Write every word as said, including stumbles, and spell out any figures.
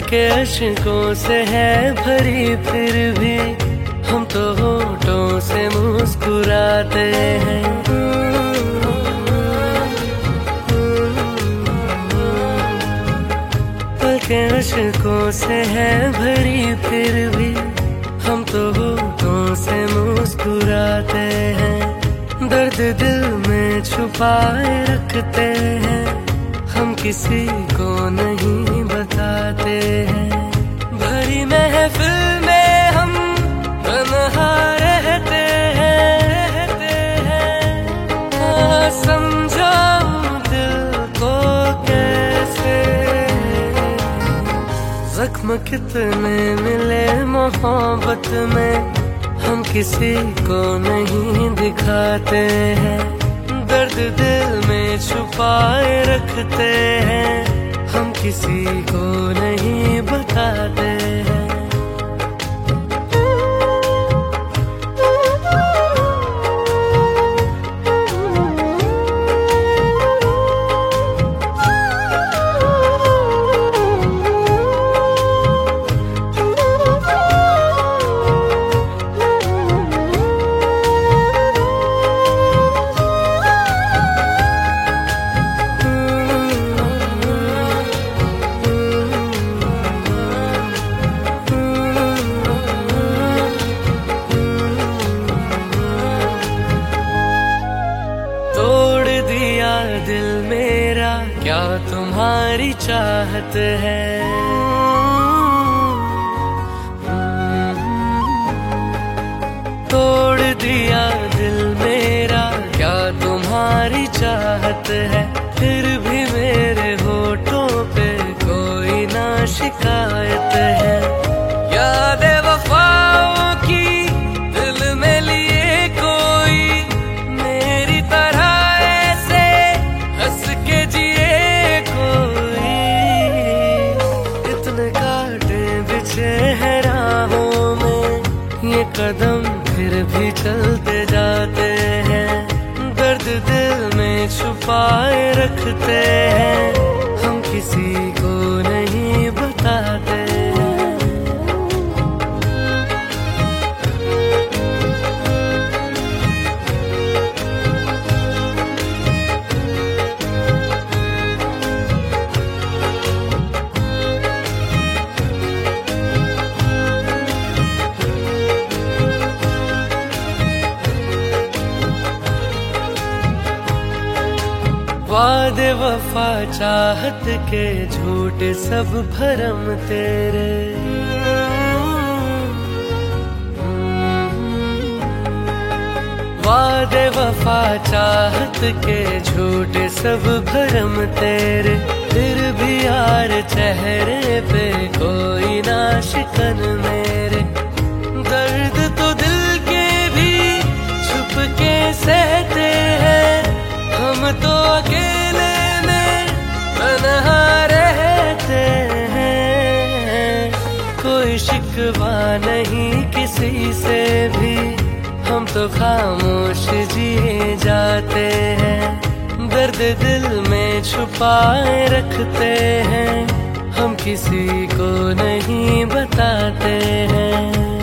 के अश्कों से है भरी फिर भी हम तो होठों से मुस्कुराते हैं। पल के अश्कों से है भरी फिर भी हम तो होठों से मुस्कुराते हैं। दर्द दिल में छुपाए रखते हैं, हम किसी को नहीं बताते हैं। भरी महफिल में हम तन्हा रहते हैं, रहते हैं। आ, समझाऊं दिल को कैसे, जख्म कितने मिले मोहब्बत में हम किसी को नहीं दिखाते हैं। दर्द दिल में छुपाए रखते हैं, हम किसी को नहीं बताते हैं। दिल मेरा क्या तुम्हारी चाहत है, तोड़ दिया दिल मेरा क्या तुम्हारी चाहत है। फिर भी मेरे होठों पे कोई ना शिकायत है। याद वफाओं की दिल में लिए कोई मेरी तरह राहों में ये कदम फिर भी चलते जाते हैं। दर्द दिल में छुपाए रखते हैं, हम किसी को नहीं बताते। वादे वफा चाहत के झूठ सब भरम तेरे, वादे वफा चाहत के झूठ सब भरम तेरे। फिर भी यार चेहरे पे कोई ना शिकन मेरे। दर्द तो दिल के भी छुप के सहते हैं, हम तो अकेले में तन्हा रहते हैं। कोई शिकवा नहीं किसी से भी, हम तो खामोश जिए जाते हैं। दर्द दिल में छुपाए रखते हैं, हम किसी को नहीं बताते हैं।